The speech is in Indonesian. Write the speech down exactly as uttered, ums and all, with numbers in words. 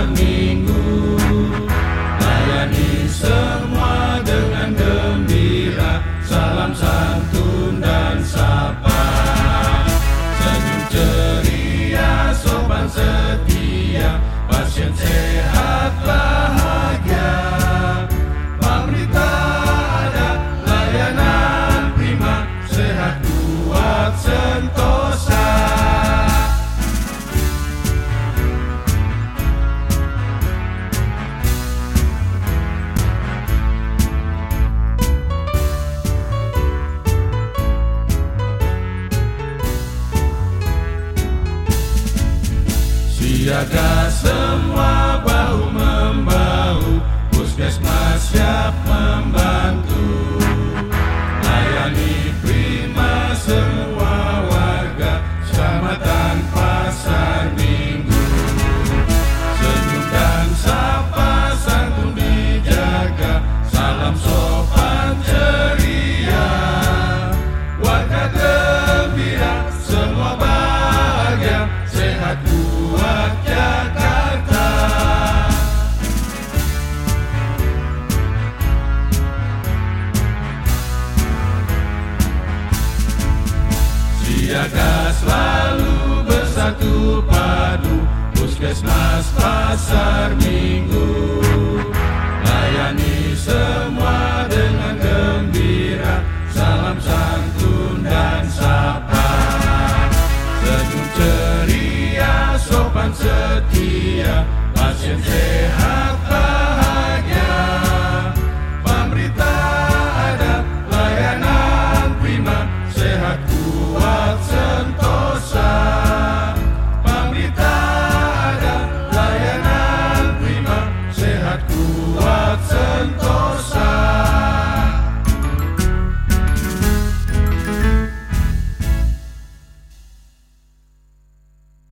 pasar Minggu. Layani semua dengan gembira, salam santun dan sapa. Senyum ceria, sopan setia, pasien sehat bahagia. Pemerintah ada, layanan prima, sehat kuat sentosa. Siaga semua bahu-membahu, puskesmas siap membantu. Layani prima semua warga, Kecamatan Pasar Minggu. Senyum dan sapa santun dijaga, salam sopan ceria. Warga gembira, semua bahagia, sehat kuat Jakarta. Siaga selalu bersatu padu, puskesmas Pasar Minggu. Layani semua dengan gembira, salam santun dan sapa. Senyum ceria, sopan setia, pasien sehat